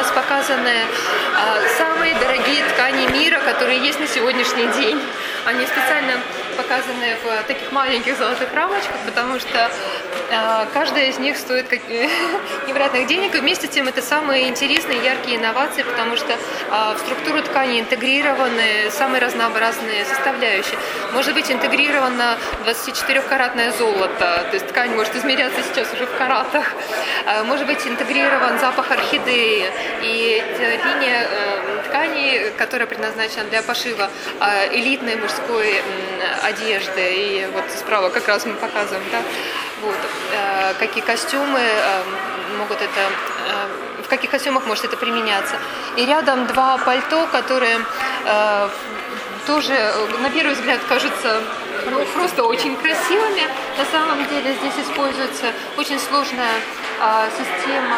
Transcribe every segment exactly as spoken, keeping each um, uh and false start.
нас показаны самые дорогие ткани мира, которые есть на сегодняшний день. Они специально показаны в таких маленьких золотых рамочках, потому что каждая из них стоит невероятных денег. И вместе с тем это самые интересные, яркие инновации, потому что в структуру ткани интегрированы самые разнообразные составляющие. Может быть интегрировано двадцатичетырёхкаратное золото, то есть ткань может измеряться сейчас уже в каратах. Может быть интегрирован запах орхидеи и линия ткани, которая предназначена для пошива элитной мужской одежды. И вот справа как раз мы показываем, да, вот, какие костюмы могут это, в каких костюмах может это применяться. И рядом два пальто, которые тоже на первый взгляд кажутся ну, просто очень красивыми. На самом деле здесь используется очень сложная а, система.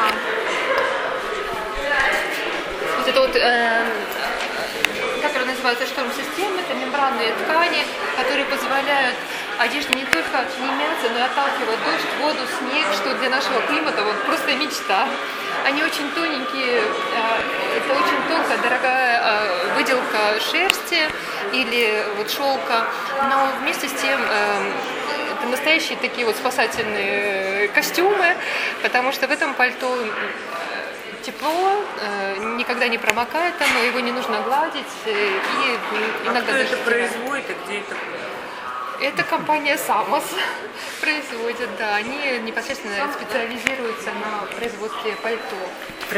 Вот это вот, э, которая называется шторм-система, это мембранные ткани, которые позволяют одежде не только не мяться, но и отталкивать дождь, воду, снег, что для нашего климата вот просто мечта. Они очень тоненькие, это очень тонкая, дорогая выделка шерсти или вот шелка, но вместе с тем это настоящие такие вот спасательные костюмы, потому что в этом пальто тепло, никогда не промокает, но его не нужно гладить. И иногда а кто это производит и где это? Это компания Самос производит, да, они непосредственно специализируются на производстве пальто.